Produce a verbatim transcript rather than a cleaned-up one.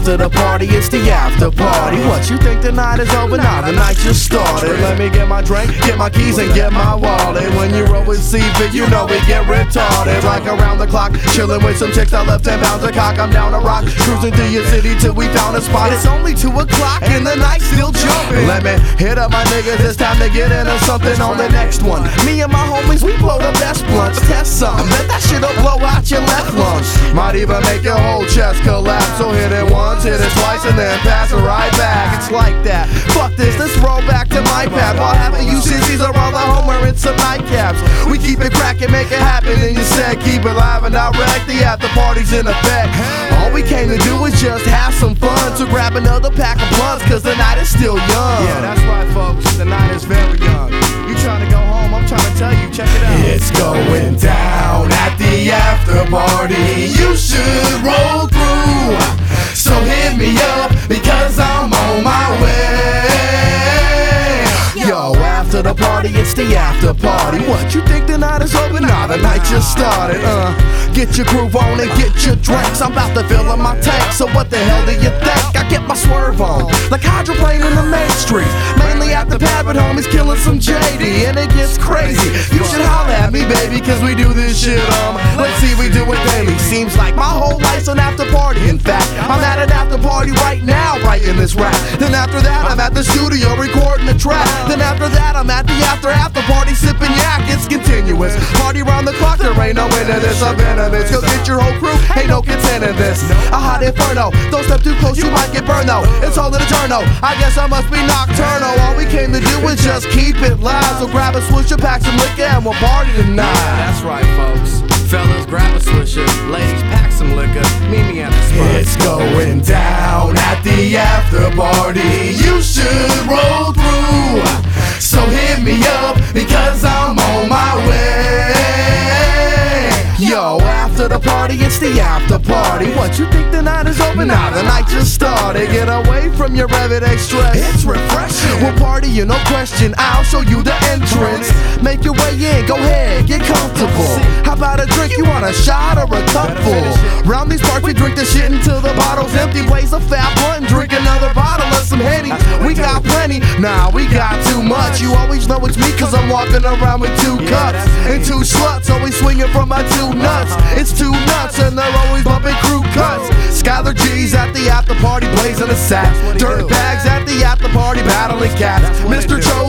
after the party, it's the after party. What, you think the night is over? Nah, the night just started. Let me get my drink, get my keys, and get my wallet. When you roll with C-Fit, you know we get retarded. Like around the clock, chillin' with some chicks that left ten pounds of cock. I'm down a rock, cruising through your city till we found a spot. It's only two o'clock and the night's still jumping. Let me hit up my niggas, it's time to get into something on the next one. Me and my homies, we blow the best blunts. Test some, let that shit'll blow out your left lungs. Might even make your whole chest collapse. So hit it once, hit it twice, and then pass it right back. It's like that. Fuck this, let's roll back to my pad. While half of you sissies are all the home wearing some nightcaps. We keep it crackin', make it happen, and you said keep it live and direct. The after party's in effect. All we came to do is just have some fun. So grab another pack of blunts, cause the night is still young. Yeah, that's right, folks, the night is very young. You trying to go home, I'm trying to tell you, check it out. It's going down at the after party. You should roll through. So hit me up, because I'm on my way. Yo, after the party, it's the after party. What, you think the night is over? Nah, the night just started. Uh, get your groove on and get your drinks. I'm about to fill up my tank, so what the hell do you think? I get my swerve on, like hydroplane in the main street. Mainly at the pad with homies killing some J D, and it gets crazy. You should holler at me, baby, cause we do this shit, um let's see, we do it daily. Seems like my whole life's an after party. In fact, I'm at an after party right now, writing this rap. Then after that, I'm at the studio recording the track. Then after that, I'm at the after after party sipping yak. It's continuous, party round the clock, there ain't no end to this. I'm venomous, go get your whole crew, ain't no contending this. A hot inferno, don't step too close, you might get burned though. It's all in a journal, I guess I must be nocturnal. All we came to do is just keep it live. So grab a swisher, pack some liquor, and we'll party tonight. That's right, folks. Fellas, grab a swisher. Ladies, pack some liquor. Meet me at the spot. It's going down at the after party. You should roll through. So hit me up, because I'm on my way. Yo, after the party, it's the after party. What, you think the night is over? Nah, the night just started. Get away from your everyday stress, it's refreshing. We'll party, you no question, I'll show you the entrance. Make your way in, go ahead, get comfortable. How about a drink, you want a shot or a cupful? Round these parts, we drink the shit until the bottle's empty. Blaze a fat blunt and drink another bottle of some Henny. We got plenty, nah, we got too much. You always know it's me, cause I'm walking around with two cups and two sluts, always swinging from my two nuts. It's two nuts and they're always bumping crew cuts. Skylar G's at the after party blazing a sack. Dirt bags at the after party battling cats. Mister Joe